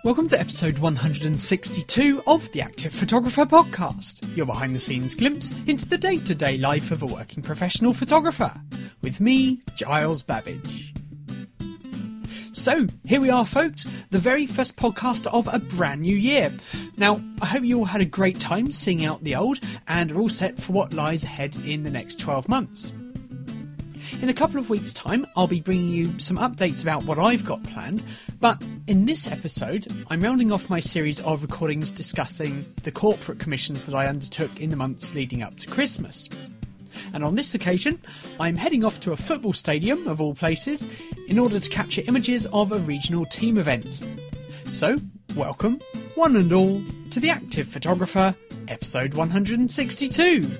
Welcome to episode 162 of the Active Photographer Podcast, your behind-the-scenes glimpse into the day-to-day life of a working professional photographer, with me, Giles Babbage. So, here we are folks, the very first podcast of a brand new year. Now, I hope you all had a great time seeing out the old and are all set for what lies ahead in the next 12 months. In a couple of weeks' time, I'll be bringing you some updates about what I've got planned, but in this episode, I'm rounding off my series of recordings discussing the corporate commissions that I undertook in the months leading up to Christmas. And on this occasion, I'm heading off to a football stadium, of all places, in order to capture images of a regional team event. So, welcome, one and all, to The Active Photographer, episode 162.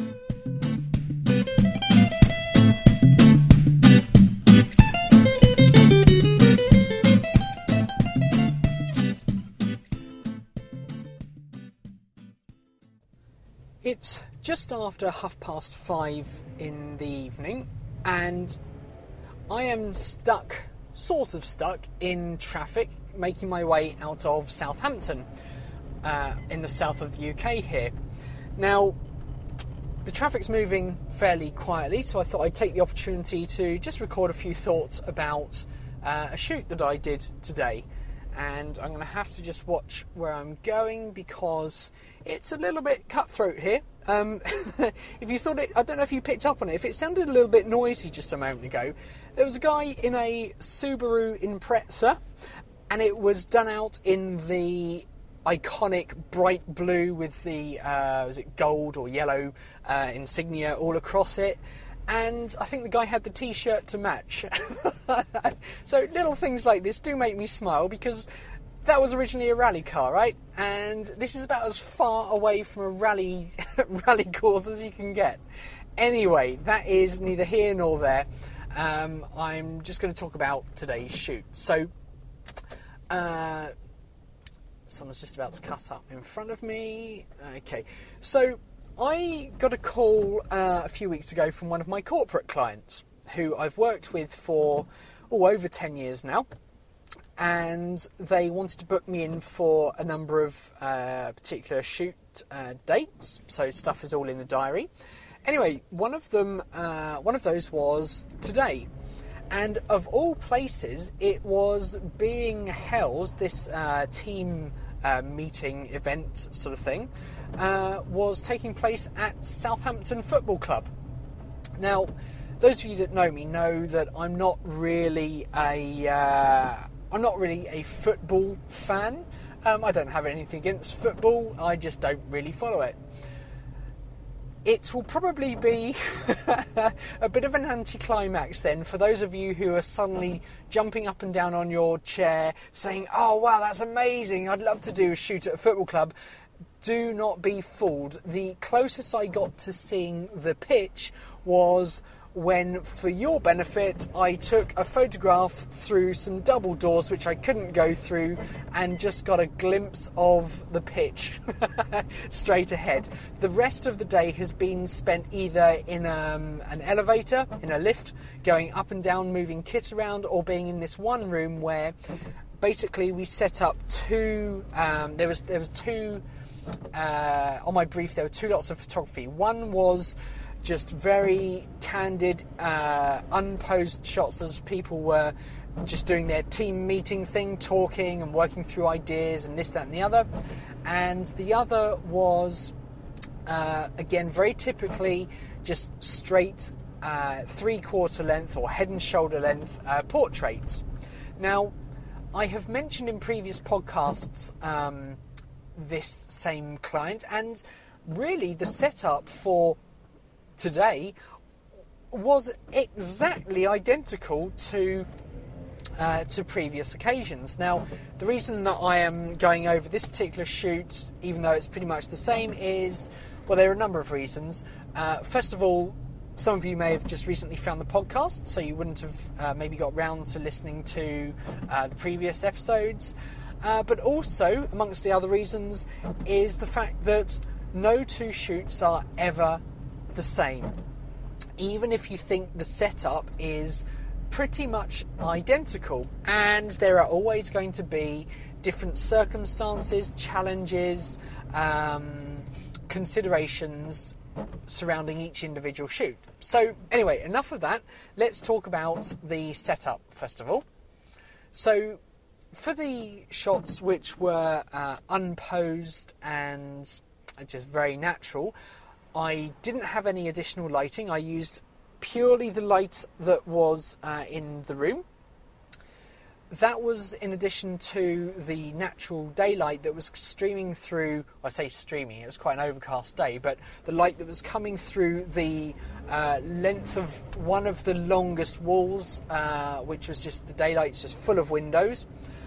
It's just after 5:30 in the evening, and I am sort of stuck in traffic, making my way out of Southampton, in the south of the UK here. Now, the traffic's moving fairly quietly, so I thought I'd take the opportunity to just record a few thoughts about a shoot that I did today. And I'm going to have to just watch where I'm going because it's a little bit cutthroat here. If you thought it, I don't know if you picked up on it. If it sounded a little bit noisy just a moment ago, there was a guy in a Subaru Impreza, and it was done out in the iconic bright blue with the was it gold or yellow insignia all across it. And I think the guy had the t-shirt to match. So little things like this do make me smile because that was originally a rally car, right? And this is about as far away from a rally course as you can get. Anyway, that is neither here nor there. I'm just going to talk about today's shoot. So, someone's just about to cut up in front of me. Okay, so I got a call a few weeks ago from one of my corporate clients who I've worked with for over 10 years now, and they wanted to book me in for a number of particular shoot dates, so stuff is all in the diary. Anyway, one of those was today, and of all places it was being held, this team meeting event sort of thing, was taking place at Southampton Football Club. Now, those of you that know me know that I'm not really a football fan. I don't have anything against football. I just don't really follow it. It will probably be a bit of an anticlimax then for those of you who are suddenly jumping up and down on your chair saying, "Oh wow, that's amazing, I'd love to do a shoot at a football club." Do not be fooled. The closest I got to seeing the pitch was when, for your benefit, I took a photograph through some double doors which I couldn't go through and just got a glimpse of the pitch straight ahead. The rest of the day has been spent either in an elevator, in a lift, going up and down, moving kit around, or being in this one room where basically we set up two, there was two, on my brief there were two lots of photography. One was just very candid, unposed shots as people were just doing their team meeting thing, talking and working through ideas and this, that and the other. And the other was, again, very typically just straight 3/4 length or head and shoulder length portraits. Now, I have mentioned in previous podcasts this same client, and really the setup for today was exactly identical to previous occasions. Now, the reason that I am going over this particular shoot, even though it's pretty much the same, is, well, there are a number of reasons. First of all, some of you may have just recently found the podcast, so you wouldn't have maybe got round to listening to the previous episodes. But also, amongst the other reasons, is the fact that no two shoots are ever the same. Even if you think the setup is pretty much identical, and there are always going to be different circumstances, challenges, considerations surrounding each individual shoot. So anyway, enough of that. Let's talk about the setup first of all. So for the shots which were unposed and just very natural, I didn't have any additional lighting. I used purely the light that was in the room. That was in addition to the natural daylight that was streaming through, I say streaming, it was quite an overcast day, but the light that was coming through the length of one of the longest walls, which was just the daylight, just full of windows.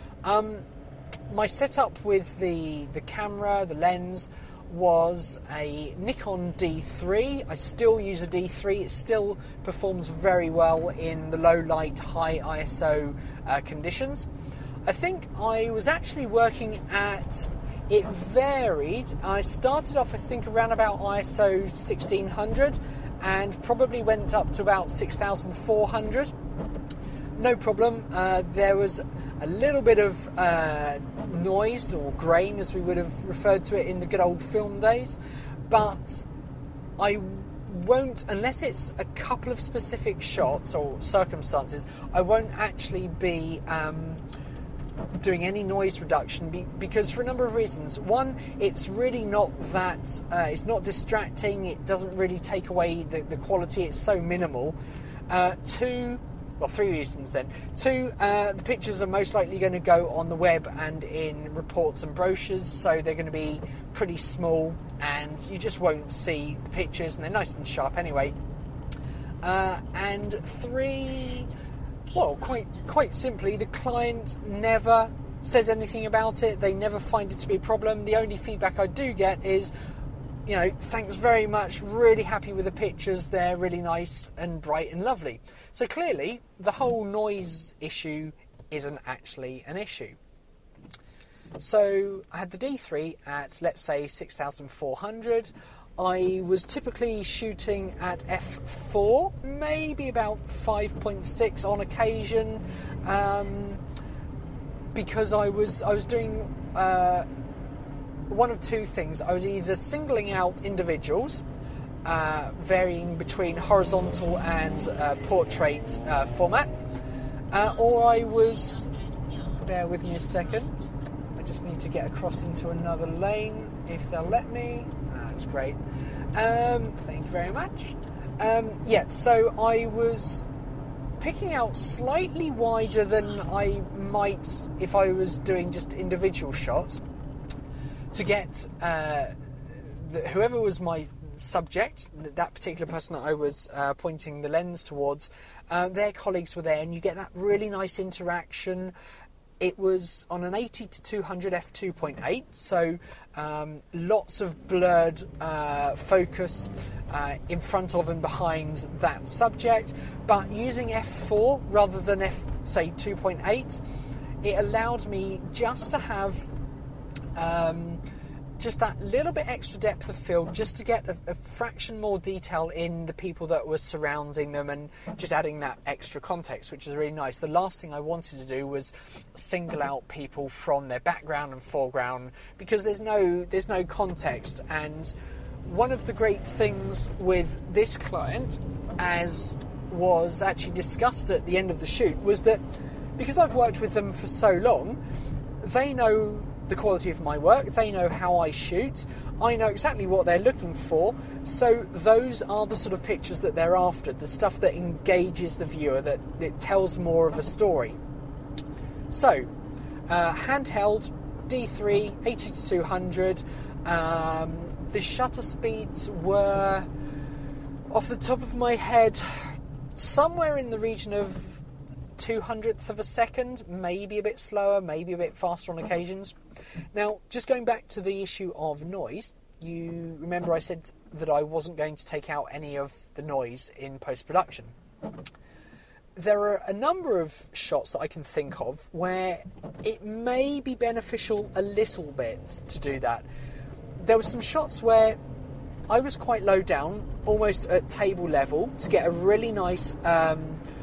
My setup with the camera, the lens, was a Nikon D3. I still use a D3. It still performs very well in the low light, high ISO conditions. I think I was actually working at, it varied. I started off, I think, around about ISO 1600 and probably went up to about 6400. No problem. There was a little bit of noise or grain, as we would have referred to it in the good old film days, but I won't, unless it's a couple of specific shots or circumstances, I won't actually be doing any noise reduction because for a number of reasons. One, it's really not that, it's not distracting, it doesn't really take away the quality, it's so minimal. Two, well, three reasons then. Two, the pictures are most likely going to go on the web and in reports and brochures, so they're going to be pretty small and you just won't see the pictures, and they're nice and sharp anyway. And three, well, quite simply, the client never says anything about it. They never find it to be a problem. The only feedback I do get is, you know, thanks very much, really happy with the pictures, they're really nice and bright and lovely. So clearly, the whole noise issue isn't actually an issue. So I had the D3 at, let's say, 6400. I was typically shooting at f4, maybe about 5.6 on occasion, because I was doing one of two things. I was either singling out individuals, varying between horizontal and portrait format, or I was, bear with me a second, I just need to get across into another lane if they'll let me. That's great. Thank you very much. So I was picking out slightly wider than I might if I was doing just individual shots, to get whoever was my subject, that particular person that I was pointing the lens towards, their colleagues were there, and you get that really nice interaction. It was on an 80 to 200 f2.8, so lots of blurred focus in front of and behind that subject, but using f4 rather than say 2.8, it allowed me just to have just that little bit extra depth of field, just to get a fraction more detail in the people that were surrounding them, and just adding that extra context, which is really nice. The last thing I wanted to do was single out people from their background and foreground, because there's no context. And one of the great things with this client, as was actually discussed at the end of the shoot, was that because I've worked with them for so long, they know the quality of my work, they know how I shoot, I know exactly what they're looking for, so those are the sort of pictures that they're after, the stuff that engages the viewer, that it tells more of a story. So, handheld, D3, 80 to 200, the shutter speeds were, off the top of my head, somewhere in the region of 200th of a second, maybe a bit slower, maybe a bit faster on occasions. Now, just going back to the issue of noise, you remember I said that I wasn't going to take out any of the noise in post-production. There are a number of shots that I can think of where it may be beneficial a little bit to do that. There were some shots where I was quite low down, almost at table level, to get a really nice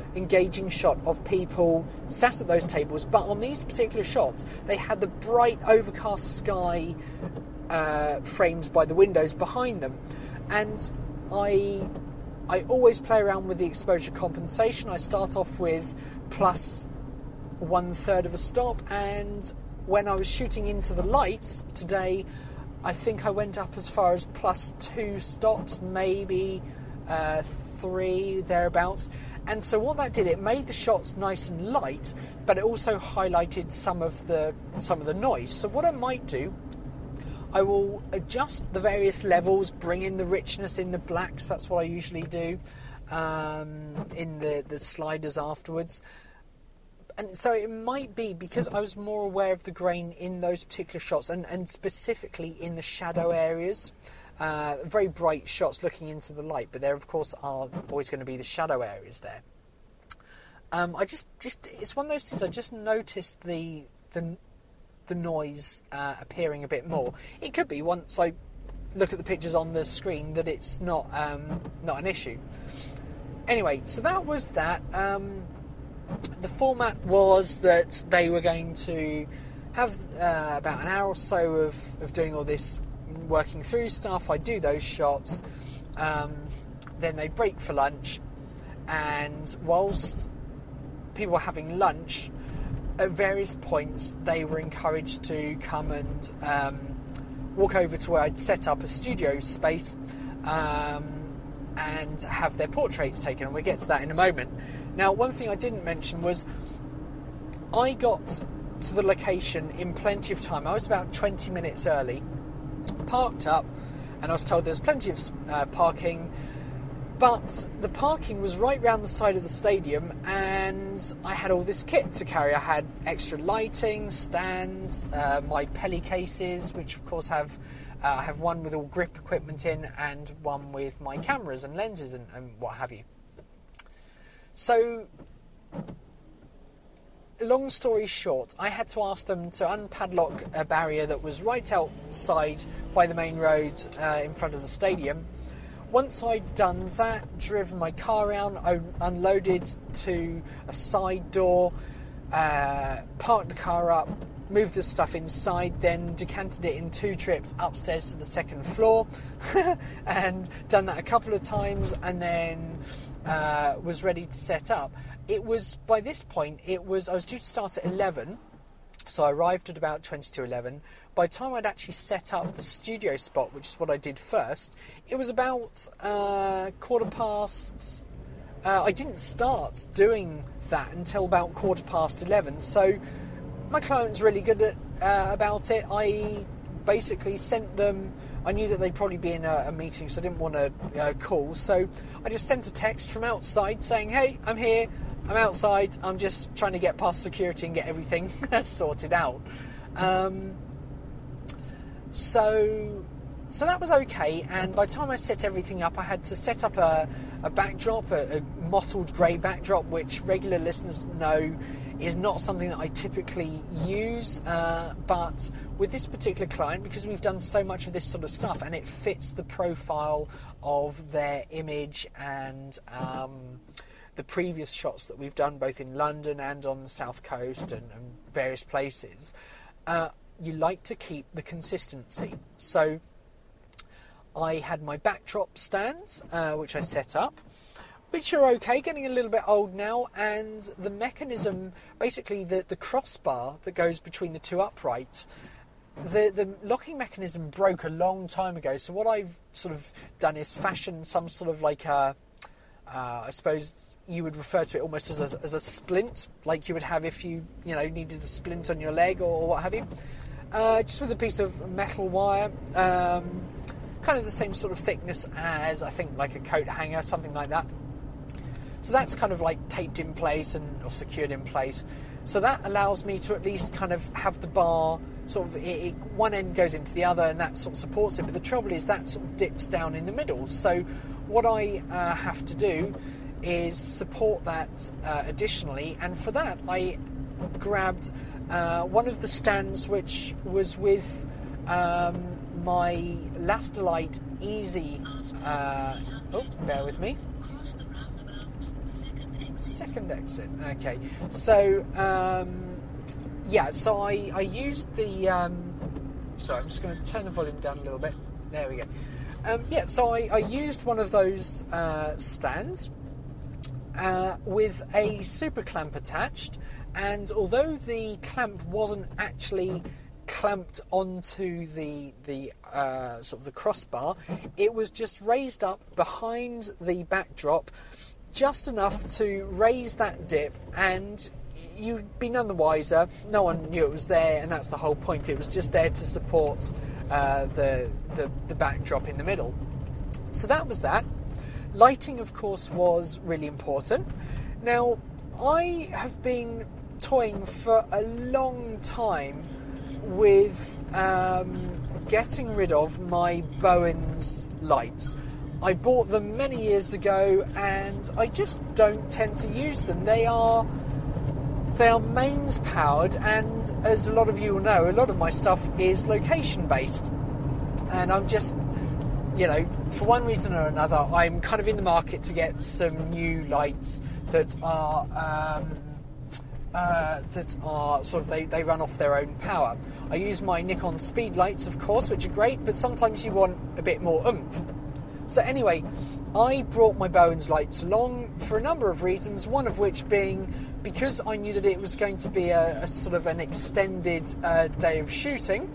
engaging shot of people sat at those tables, but on these particular shots they had the bright overcast sky framed by the windows behind them. And I always play around with the exposure compensation. I start off with plus 1/3 of a stop, and when I was shooting into the light today, I think I went up as far as plus 2 stops, maybe 3, thereabouts. And so what that did, it made the shots nice and light, but it also highlighted some of the noise. So what I might do, I will adjust the various levels, bring in the richness in the blacks. That's what I usually do in the sliders afterwards. And so it might be because I was more aware of the grain in those particular shots, and specifically in the shadow areas. Very bright shots looking into the light, but there of course are always going to be the shadow areas there. I just it's one of those things. I just noticed the noise appearing a bit more. It could be once I look at the pictures on the screen that it's not an issue. Anyway, so that was that. The format was that they were going to have about an hour or so of doing all this working through stuff. I do those shots, then they break for lunch, and whilst people were having lunch, at various points they were encouraged to come and walk over to where I'd set up a studio space and have their portraits taken, and we'll get to that in a moment. Now, one thing I didn't mention was I got to the location in plenty of time. I was about 20 minutes early, parked up, and I was told there's plenty of parking, but the parking was right round the side of the stadium, and I had all this kit to carry. I had extra lighting, stands, my Peli cases, which of course I have one with all grip equipment in, and one with my cameras and lenses and what have you. So, long story short, I had to ask them to unpadlock a barrier that was right outside by the main road in front of the stadium. Once I'd done that, driven my car around, I unloaded to a side door, parked the car up, moved the stuff inside, then decanted it in 2 trips upstairs to the 2nd floor, and done that a couple of times, and then was ready to set up. It was, by this point, I was due to start at 11, so I arrived at about 20 to 11. By the time I'd actually set up the studio spot, which is what I did first, it was about 11:15. I didn't start doing that until about 11:15, so my client's really good about it. I basically sent them, I knew that they'd probably be in a meeting, so I didn't want to call, so I just sent a text from outside saying, hey, I'm here, I'm outside, I'm just trying to get past security and get everything sorted out. So that was okay, and by the time I set everything up, I had to set up a backdrop, a mottled grey backdrop, which regular listeners know is not something that I typically use, but with this particular client, because we've done so much of this sort of stuff and it fits the profile of their image and the previous shots that we've done both in London and on the South Coast and various places, you like to keep the consistency. So I had my backdrop stands, which I set up, which are okay, getting a little bit old now, and the mechanism, basically the crossbar that goes between the 2 uprights, the locking mechanism broke a long time ago, so what I've sort of done is fashion some sort of like a, I suppose you would refer to it almost as a splint, like you would have if you needed a splint on your leg or what have you, just with a piece of metal wire, kind of the same sort of thickness as, I think, like a coat hanger, something like that. So that's kind of like taped in place or secured in place. So that allows me to at least kind of have the bar sort of, one end goes into the other and that sort of supports it. But the trouble is that sort of dips down in the middle. So what I have to do is support that additionally. And for that, I grabbed one of the stands which was with my Lastalite Easy. Bear with me. second exit. Okay, so so I used the. Sorry, I'm just going to turn the volume down a little bit. There we go. So I used one of those stands with a super clamp attached, and although the clamp wasn't actually clamped onto the sort of the crossbar, it was just raised up behind the backdrop just enough to raise that dip, and you'd be none the wiser. No one knew it was there, and that's the whole point. It was just there to support the backdrop in the middle. So that was that. Lighting, of course, was really important. Now, I have been toying for a long time with getting rid of my Bowens lights. I bought them many years ago, and I just don't tend to use them. They are mains powered, and as a lot of you will know, a lot of my stuff is location based, and I'm just, for one reason or another, I'm kind of in the market to get some new lights that are sort of they run off their own power. I use my Nikon speed lights, of course, which are great, but sometimes you want a bit more oomph. So anyway, I brought my Bowens lights along for a number of reasons, one of which being because I knew that it was going to be a sort of an extended day of shooting.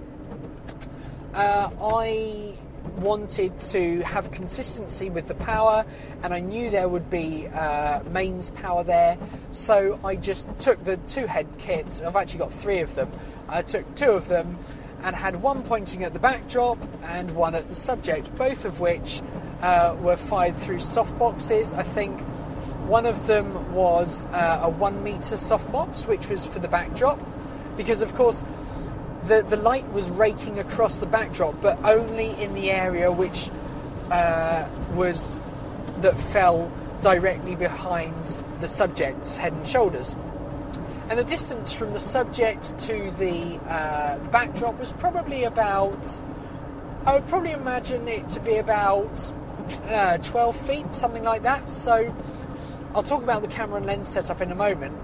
I wanted to have consistency with the power, and I knew there would be mains power there, so I just took the two head kits. I've actually got three of them. I took two of them and had one pointing at the backdrop and one at the subject, both of which were fired through softboxes. I think one of them was a 1 metre softbox, which was for the backdrop, because of course the light was raking across the backdrop, but only in the area which fell directly behind the subject's head and shoulders. And the distance from the subject to the backdrop was probably about, I would probably imagine it to be about 12 feet, something like that. So I'll talk about the camera and lens setup in a moment.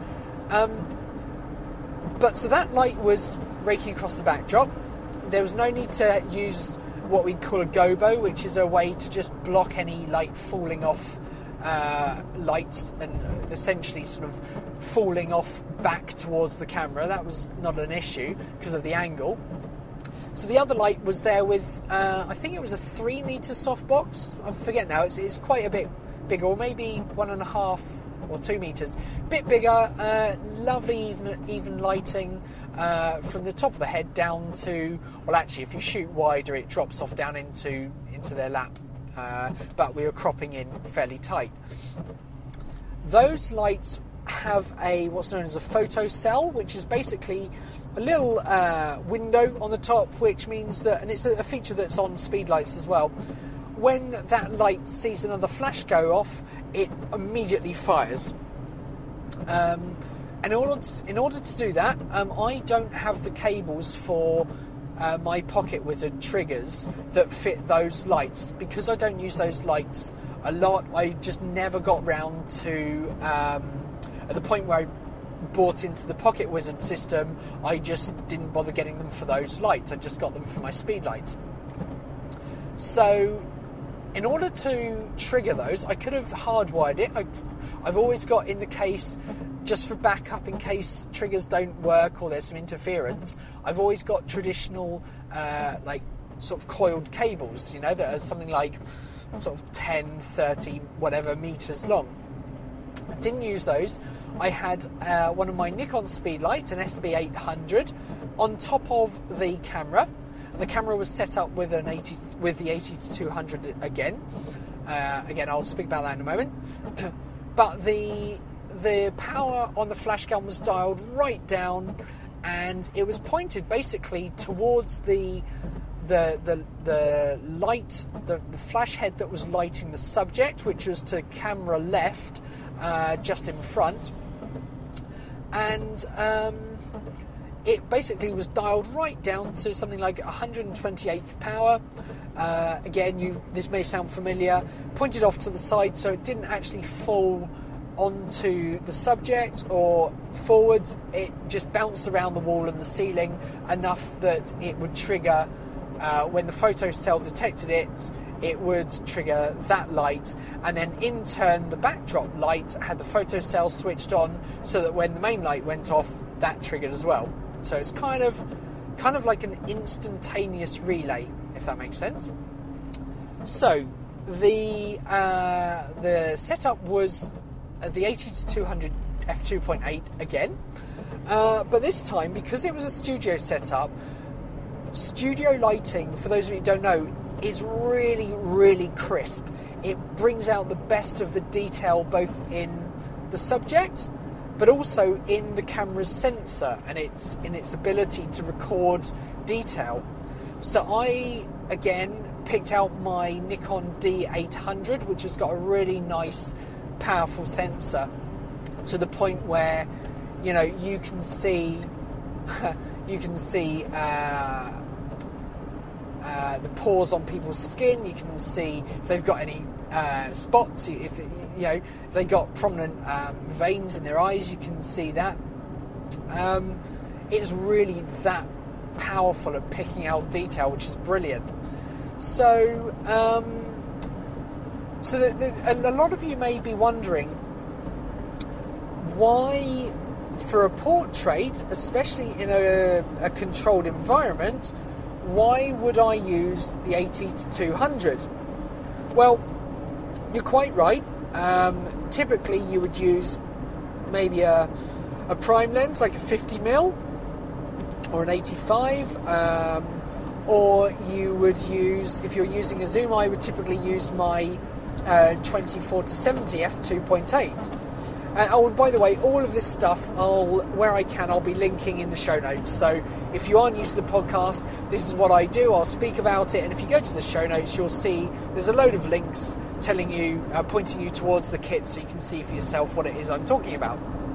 But so that light was raking across the backdrop. There was no need to use what we'd call a gobo, which is a way to just block any light falling off lights and essentially sort of falling off back towards the camera. That was not an issue because of the angle. So the other light was there with, I think it was a 3 metre softbox. I forget now. It's quite a bit bigger, or maybe 1.5 or 2 metres. Bit bigger, lovely even lighting from the top of the head down to, well, actually, if you shoot wider, it drops off down into their lap. But we were cropping in fairly tight. Those lights have what's known as a photo cell, which is basically a little window on the top, which means that, and it's a feature that's on speed lights as well, when that light sees another flash go off, it immediately fires. And in order to do that, I don't have the cables for my Pocket Wizard triggers that fit those lights. Because I don't use those lights a lot, I just never got round to, at the point where I bought into the Pocket Wizard system, I just didn't bother getting them for those lights. I just got them for my speed lights. So in order to trigger those, I could have hardwired it. I've always got in the case, just for backup in case triggers don't work or there's some interference, I've always got traditional like sort of coiled cables, that are something like sort of 10, 30, whatever meters long. I didn't use those. I had one of my Nikon speed lights, an SB800, on top of the camera. The camera was set up with the 80-200 again. Again, I'll speak about that in a moment. But the power on the flash gun was dialed right down, and it was pointed basically towards the light, the flash head that was lighting the subject, which was to camera left, just in front, and it basically was dialed right down to something like 128th power. Again, this may sound familiar. Pointed off to the side so it didn't actually fall onto the subject or forwards, it just bounced around the wall and the ceiling enough that it would trigger, when the photocell detected it, it would trigger that light, and then in turn the backdrop light had the photocell switched on so that when the main light went off, that triggered as well. So it's kind of like an instantaneous relay, if that makes sense. So the setup was the 80-200 f2.8 again, but this time, because it was a studio setup, studio lighting, for those of you who don't know, is really, really crisp. It brings out the best of the detail both in the subject but also in the camera's sensor and in its ability to record detail. So I, again, picked out my Nikon D800, which has got a really nice, powerful sensor, to the point where, you know, you can see the pores on people's skin. You can see if they've got any spots. If they got prominent veins in their eyes, you can see that. It's really that powerful at picking out detail, which is brilliant. So, and a lot of you may be wondering why, for a portrait, especially in a controlled environment, why would I use the 80-200? Well, you're quite right. Typically, you would use maybe a prime lens, like a 50mm or an 85, or you would use, if you're using a zoom, I would typically use my 24-70 f2.8. And by the way, all of this stuff, where I can, I'll be linking in the show notes. So if you are new to the podcast, this is what I do. I'll speak about it, and if you go to the show notes, you'll see there's a load of links telling you, pointing you towards the kit, so you can see for yourself what it is I'm talking about.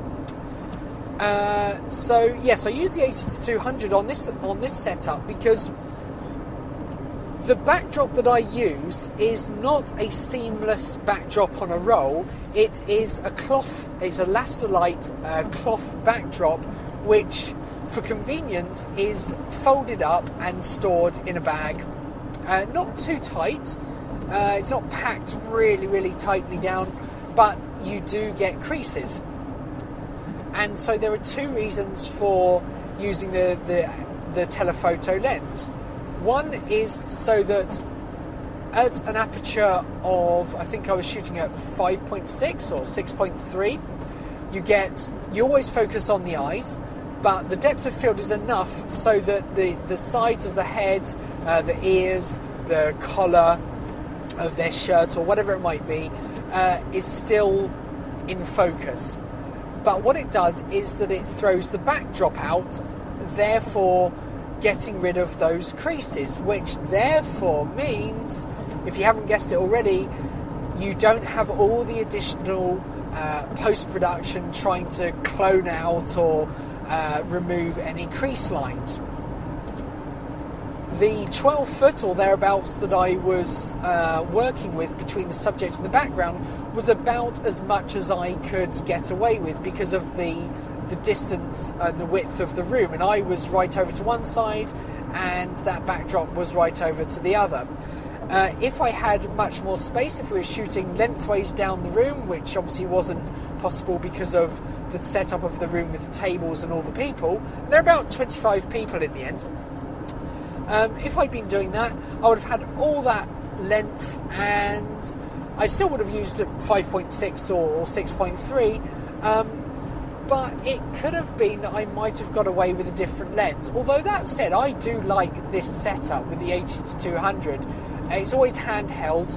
So yes, I use the 80-200 on this setup because the backdrop that I use is not a seamless backdrop on a roll. It is a cloth, it's a Lastalite cloth backdrop, which, for convenience, is folded up and stored in a bag. Not too tight. It's not packed really, really tightly down, but you do get creases. And so there are two reasons for using the telephoto lens. One is so that at an aperture of, I think I was shooting at 5.6 or 6.3, you always focus on the eyes, but the depth of field is enough so that the sides of the head, the ears, the collar of their shirt or whatever it might be, is still in focus. But what it does is that it throws the backdrop out, therefore getting rid of those creases, which therefore means, if you haven't guessed it already, you don't have all the additional post-production trying to clone out or remove any crease lines. The 12-foot or thereabouts that I was working with between the subject and the background was about as much as I could get away with because of the distance and the width of the room, and I was right over to one side and that backdrop was right over to the other. If I had much more space, if we were shooting lengthways down the room, which obviously wasn't possible because of the setup of the room with the tables and all the people, there are about 25 people in the end. If I'd been doing that, I would have had all that length, and I still would have used a 5.6 or 6.3, but it could have been that I might have got away with a different lens. Although that said, I do like this setup with the 80-200. It's always handheld,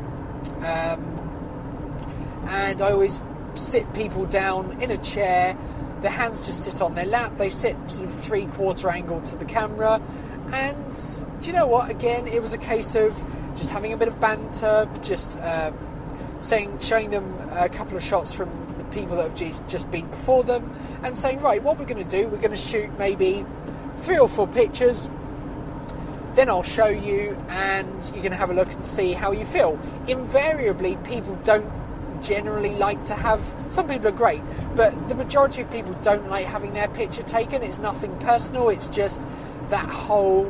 and I always sit people down in a chair. Their hands just sit on their lap. They sit sort of 3/4 angle to the camera. And do you know what? Again, it was a case of just having a bit of banter, just showing them a couple of shots from the people that have just been before them, and saying, right, what we're going to do, we're going to shoot maybe 3 or 4 pictures, then I'll show you, and you're going to have a look and see how you feel. Invariably, people don't generally like to have... Some people are great, but the majority of people don't like having their picture taken. It's nothing personal, it's just that whole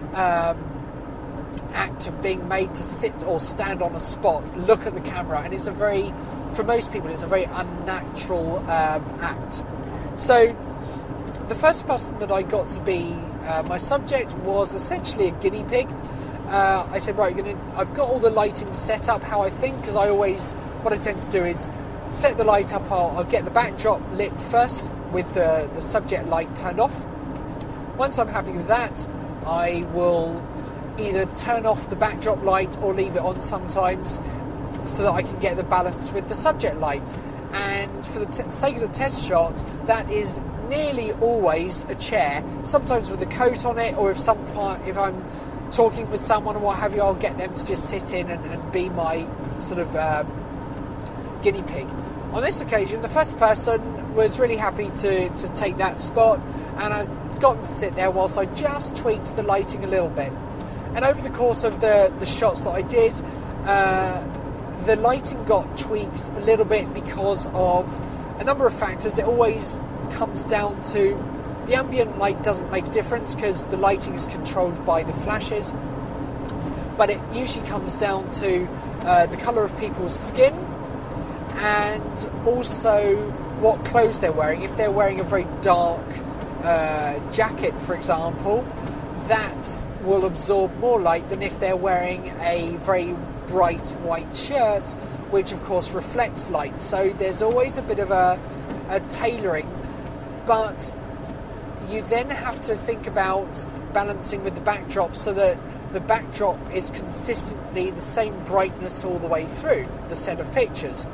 act of being made to sit or stand on a spot, look at the camera, and it's for most people, it's a very unnatural act. So the first person that I got to be my subject was essentially a guinea pig. I said, right, I've got all the lighting set up how I think, because what I tend to do is set the light up, I'll get the backdrop lit first with the subject light turned off. Once I'm happy with that, I will either turn off the backdrop light or leave it on sometimes so that I can get the balance with the subject light. And for the sake of the test shot, that is nearly always a chair, sometimes with a coat on it, or if I'm talking with someone or what have you, I'll get them to just sit in and be my sort of guinea pig. On this occasion, the first person was really happy to take that spot, and I got him to sit there whilst I just tweaked the lighting a little bit. And over the course of the shots that I did, the lighting got tweaked a little bit because of a number of factors. It always comes down to the ambient light doesn't make a difference because the lighting is controlled by the flashes, but it usually comes down to the colour of people's skin and also what clothes they're wearing. If they're wearing a very dark jacket, for example, that will absorb more light than if they're wearing a very bright white shirt, which of course reflects light. So there's always a bit of a tailoring, but you then have to think about balancing with the backdrop so that the backdrop is consistently the same brightness all the way through the set of pictures.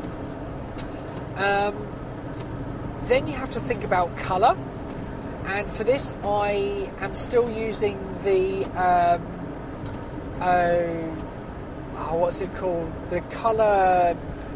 Then you have to think about colour, and for this I am still using the what's it called? The colour...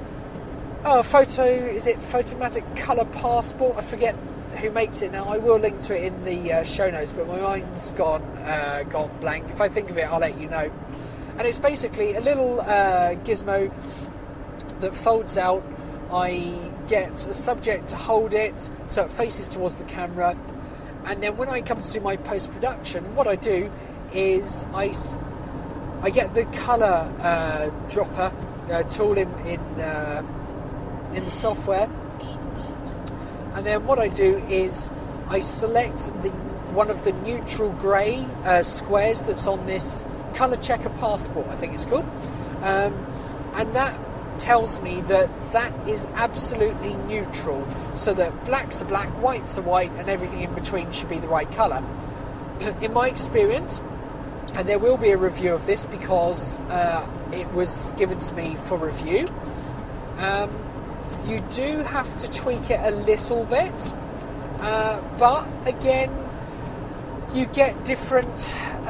Photomatic Colour Passport? I forget who makes it now. I will link to it in the show notes, but my mind's gone blank. If I think of it, I'll let you know. And it's basically a little gizmo that folds out. I get a subject to hold it so it faces towards the camera, and then when I come to do my post-production, what I do is I get the colour dropper tool in the software, and then what I do is I select one of the neutral grey squares that's on this Colour Checker Passport, I think it's called, and that tells me that is absolutely neutral, so that blacks are black, whites are white, and everything in between should be the right colour. In my experience, and there will be a review of this because it was given to me for review, you do have to tweak it a little bit, but again, you get different...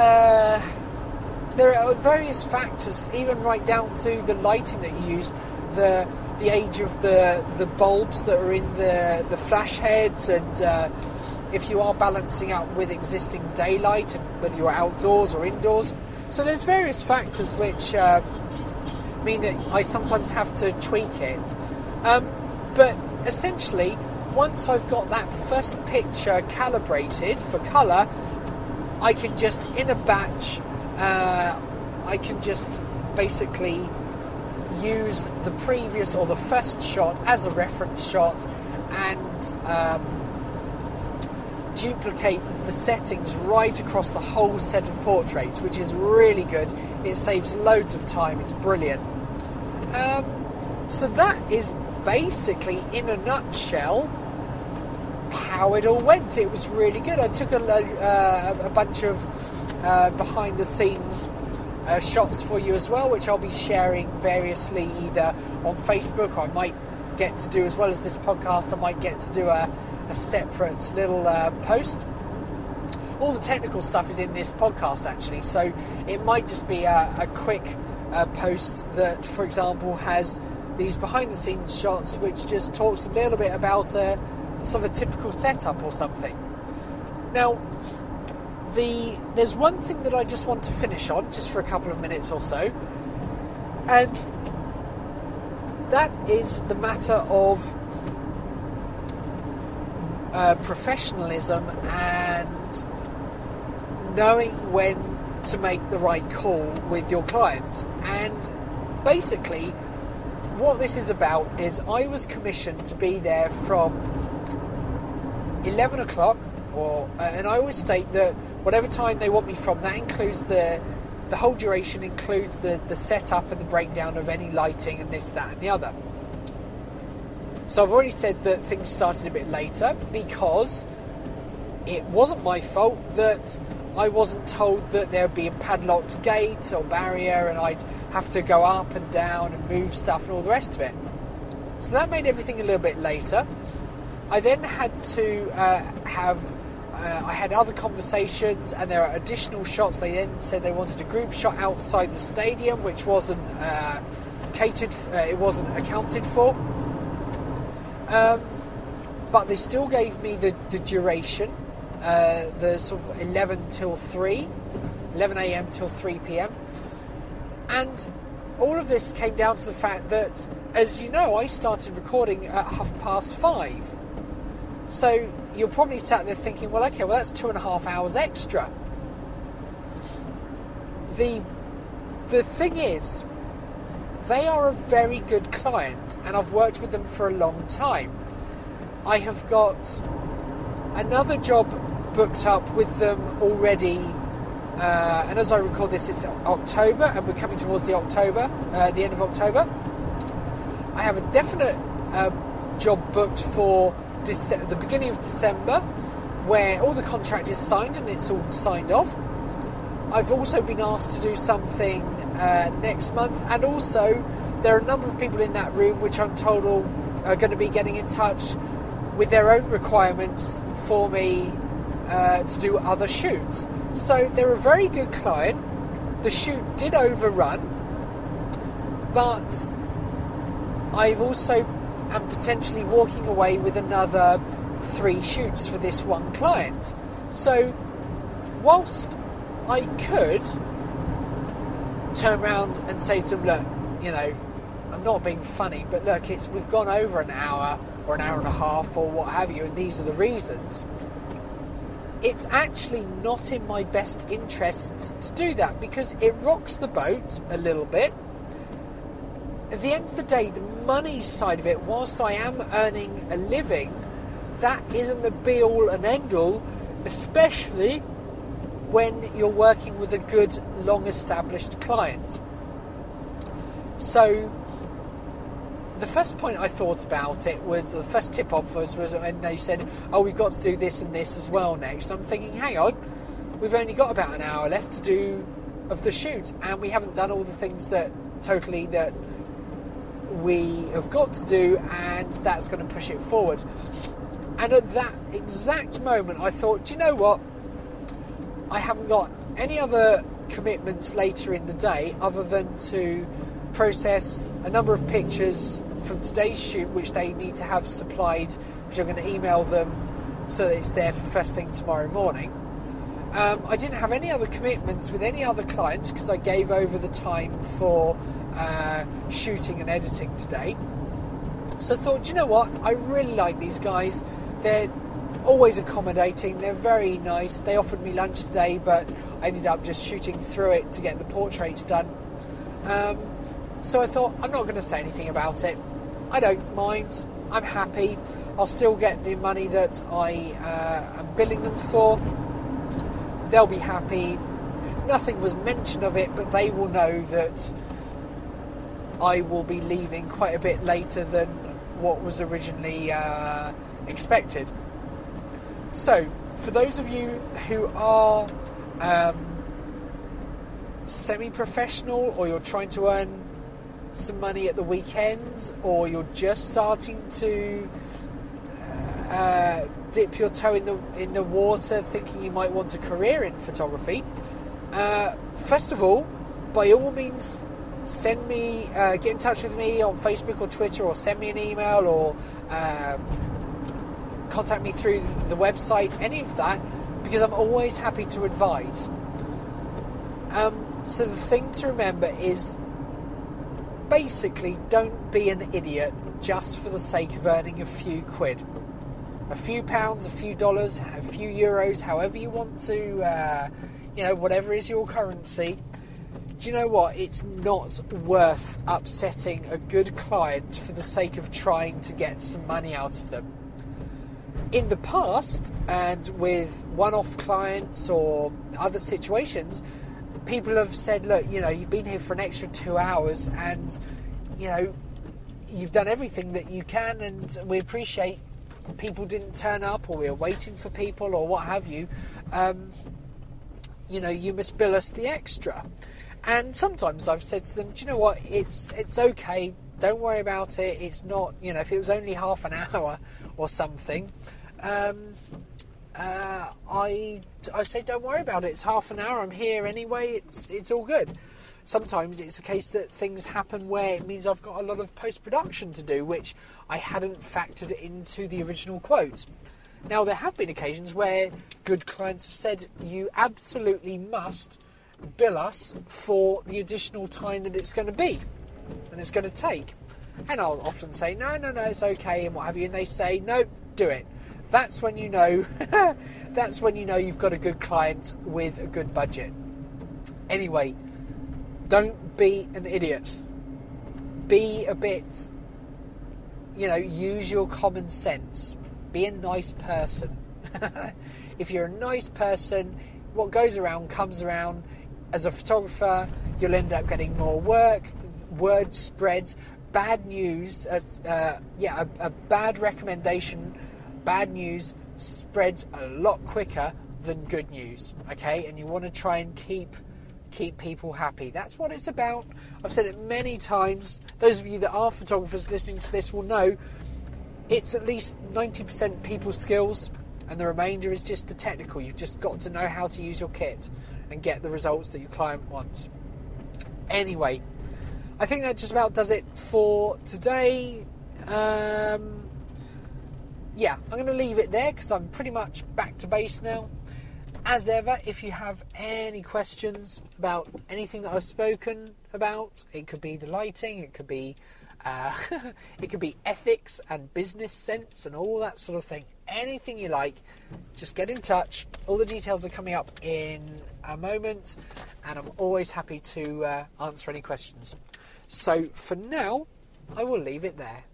there are various factors, even right down to the lighting that you use, the age of the bulbs that are in the flash heads, and if you are balancing out with existing daylight, and whether you're outdoors or indoors. So there's various factors which mean that I sometimes have to tweak it. But essentially, once I've got that first picture calibrated for colour, I can just, in a batch, I can just basically use the previous or the first shot as a reference shot and duplicate the settings right across the whole set of portraits, which is really good. It saves loads of time. It's brilliant. So that is basically, in a nutshell, how it all went. It was really good. I took a bunch of behind the scenes shots for you as well, which I'll be sharing variously either on Facebook, or I might get to do, as well as this podcast, I might get to do a separate little post. All the technical stuff is in this podcast actually, so it might just be a quick post that, for example, has these behind the scenes shots which just talks a little bit about sort of a typical setup or something. Now, there's one thing that I just want to finish on, just for a couple of minutes or so, and that is the matter of professionalism and knowing when to make the right call with your clients. And basically what this is about is I was commissioned to be there from 11 o'clock, and I always state that whatever time they want me from, that includes the whole duration, includes the setup and the breakdown of any lighting and this, that and the other. So I've already said that things started a bit later because it wasn't my fault that I wasn't told that there would be a padlocked gate or barrier and I'd have to go up and down and move stuff and all the rest of it. So that made everything a little bit later. I then had to I had other conversations, and there are additional shots. They then said they wanted a group shot outside the stadium, which wasn't it wasn't accounted for. But they still gave me the duration, the sort of 11 a.m. till 3 p.m. And all of this came down to the fact that, as you know, I started recording at 5:30. So you're probably sat there thinking, well, okay, well, that's 2.5 hours extra. The thing is, they are a very good client, and I've worked with them for a long time. I have got another job booked up with them already, and as I record this, it's October, and we're coming towards the end of October. I have a definite job booked for the beginning of December, where all the contract is signed and it's all signed off. I've also been asked to do something next month, and also there are a number of people in that room which I'm told are going to be getting in touch with their own requirements for me to do other shoots. So they're a very good client. The shoot did overrun, but I've also am potentially walking away with another 3 shoots for this one client. So whilst I could turn around and say to them, look, you know, I'm not being funny, but look, we've gone over an hour or an hour and a half or what have you, and these are the reasons. It's actually not in my best interests to do that, because it rocks the boat a little bit. At the end of the day, the money side of it, whilst I am earning a living, that isn't the be-all and end-all, especially when you're working with a good, long-established client. So the first point I thought about it was, the first tip-off was when they said, oh, we've got to do this and this as well next. I'm thinking, hang on, we've only got about an hour left to do of the shoot, and we haven't done all the things that we have got to do, and that's going to push it forward. And at that exact moment I thought, do you know what, I haven't got any other commitments later in the day other than to process a number of pictures from today's shoot which they need to have supplied, which I'm going to email them so that it's there for first thing tomorrow morning. I didn't have any other commitments with any other clients because I gave over the time for shooting and editing today. So I thought, you know what, I really like these guys. They're always accommodating, they're very nice. They offered me lunch today, but I ended up just shooting through it to get the portraits done. So I thought, I'm not going to say anything about it. I don't mind, I'm happy. I'll still get the money that I am billing them for. They'll be happy. Nothing was mentioned of it, but they will know that I will be leaving quite a bit later than what was originally expected. So, for those of you who are semi-professional, or you're trying to earn some money at the weekends, or you're just starting to dip your toe in the water thinking you might want a career in photography, first of all, by all means, send me, get in touch with me on Facebook or Twitter, or send me an email, or contact me through the website, any of that, because I'm always happy to advise. So the thing to remember is, basically, don't be an idiot just for the sake of earning a few quid. A few pounds, a few dollars, a few euros, however you want to, whatever is your currency. Do you know what? It's not worth upsetting a good client for the sake of trying to get some money out of them. In the past, and with one-off clients or other situations, people have said, look, you've been here for an extra 2 hours and, you've done everything that you can, and we appreciate people didn't turn up, or we're waiting for people, or what have you. You must bill us the extra. And sometimes I've said to them, do you know what, it's okay, don't worry about it, it's not, if it was only half an hour or something, I say don't worry about it, it's half an hour, I'm here anyway, it's all good. Sometimes it's a case that things happen where it means I've got a lot of post-production to do, which I hadn't factored into the original quote. Now, there have been occasions where good clients have said, you absolutely must bill us for the additional time that it's going to be and it's going to take. And I'll often say, no, it's okay, and what have you, and they say, no, do it. That's when you know you've got a good client with a good budget. Anyway, don't be an idiot. Be a bit, use your common sense. Be a nice person. If you're a nice person, what goes around comes around. As a photographer, you'll end up getting more work, word spreads, bad news, a bad recommendation, bad news spreads a lot quicker than good news, okay? And you want to try and keep people happy. That's what it's about. I've said it many times. Those of you that are photographers listening to this will know it's at least 90% people skills, and the remainder is just the technical. You've just got to know how to use your kit and get the results that your client wants. Anyway, I think that just about does it for today. I'm going to leave it there because I'm pretty much back to base now. As ever, if you have any questions about anything that I've spoken about, it could be the lighting, it could be ethics and business sense and all that sort of thing. Anything you like, just get in touch. All the details are coming up in a moment, and I'm always happy to answer any questions. So for now, I will leave it there.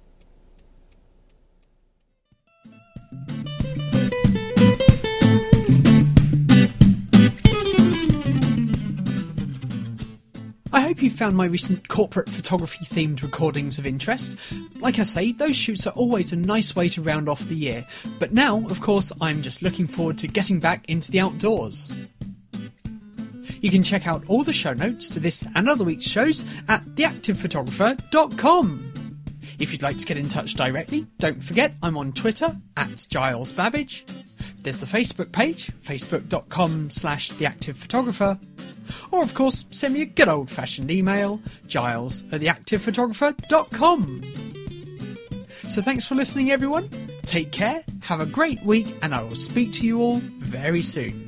I hope you found my recent corporate photography themed recordings of interest. Like I say, those shoots are always a nice way to round off the year, but now, of course, I'm just looking forward to getting back into the outdoors. You can check out all the show notes to this and other week's shows at theactivephotographer.com. If you'd like to get in touch directly, don't forget I'm on Twitter at Giles Babbage. There's the Facebook page, facebook.com/theactivephotographer. Or, of course, send me a good old-fashioned email, giles@theactivephotographer.com. So thanks for listening, everyone. Take care, have a great week, and I will speak to you all very soon.